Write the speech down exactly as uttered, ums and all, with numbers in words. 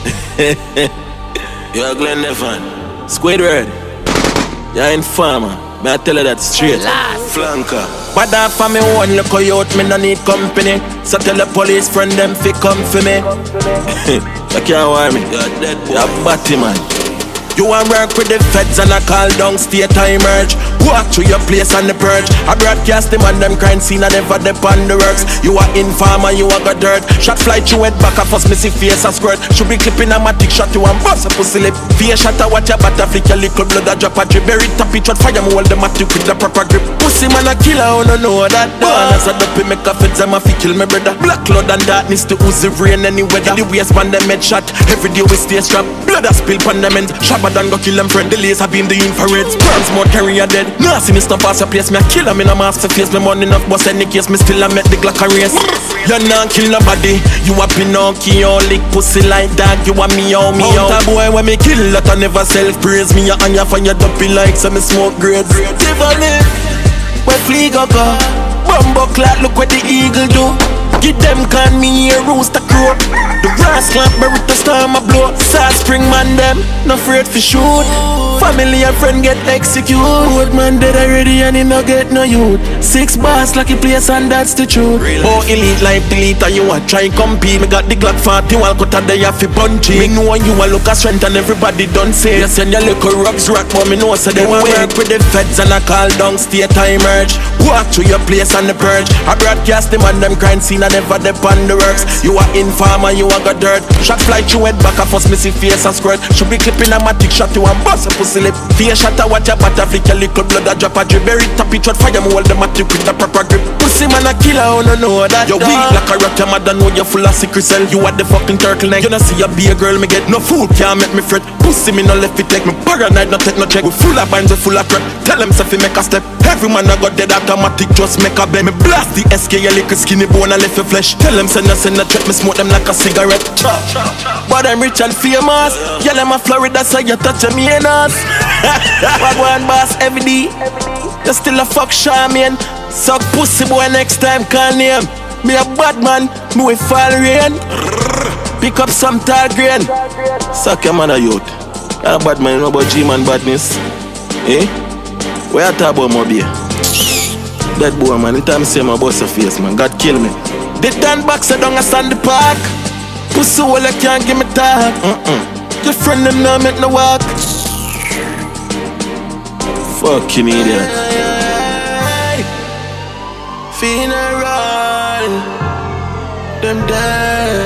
You're Glenn Nevan. Squidward. You're Informer. May I tell you that straight? Flanker. But that for me one look out, me no need company. So tell the police friend them fi come for me. You can't worry me. You're dead boy. You're batty man. You want work with the feds and I call down state I emerge. Walk through your place on the purge. I broadcast them on them crime scene and never depend the works. You are Informer, you are got dirt. Shot fly through head back, a first missing face and squirt. Should be clipping a matic shot you and bust a pussy lip. Fear shot a watch a batter flick your little blood a drop a drip. Bury top it shot fire me hold the matic with the proper grip. Pussy man a killer, I don't know that done. As a dopey make a feds them a fi kill me brother. Black cloud and darkness to ooze the rain any weather. The waistband them head shot, every day we stay strapped. Blood a spill pan them end. Shabba done go kill them friend. The laser beam the infrared. Sperms more carry a dead. Nah see me stop pass your place. Me a killer, me no master face. Me money enough boss any case. Me still a make the Glock a race. You not kill nobody. You a Pinocchio, you lick pussy like that. You a me out, me out. A boy when me kill that I never self praise. Me a on your fan, you dumpy like some smoke grades. Tiffany, where flea go go? Bumbo clock, look what the eagle do. Give them can me a rooster crow. The brass clamp, Beretta storm a blow. Sad spring man them, no afraid for shoot. Family and friend get execute. Old man dead already and he no get no youth. Six bars lucky place and that's the truth. Oh elite life delete and you a try compete. Me got the Glock forty while cut a day off fi punchy. Me know you a look a strength and everybody done say. You send your little rubs rock but me know so they want work with the feds and I call down state I emerge. Walk through your place on the purge. I broadcast them on them crime scene and never depend the works. You are Informer, you a got dirt. Shot fly through head back a first missing face and squirt. Should be clipping a matic shot you and bust a pussy lip. Fear shot a watch a batter flick your little blood a drop a drip. Bury top it shot fire me hold the matic with the proper grip. Pussy man a killer, I don't know that. You weak like a rock, your mother know you full of sickle cell. You are the fucking turtleneck. You know see a be a girl me get no food can't make me fret. Pussy me no left it like me paranoid no take no check. We full of binds we full of prep. Tell them say fi make a step. Every man a got dead automatic just make a blame. Me blast the S K your little skinny bone and left your flesh. Tell them send no send no threat. Me smoke them like a cigarette. But I'm rich and famous. Y'all them a Florida so you touch me and us. Wagwan boss every day. You still a fuck shaman. Suck pussy boy next time call name. Me a bad man, me we fall rain. Pick up some tall grain. Suck your man a youth. You a bad man, you know about G-man badness. Eh? Where you talk about my beer? That boy man, anytime I see my boss a face man, God kill me. The Dan boxer down a Sandy Park. Pussy hole you can't give me talk. Mm-mm. Your friend them now make no walk. Fucking idiot. Funeral, them dead.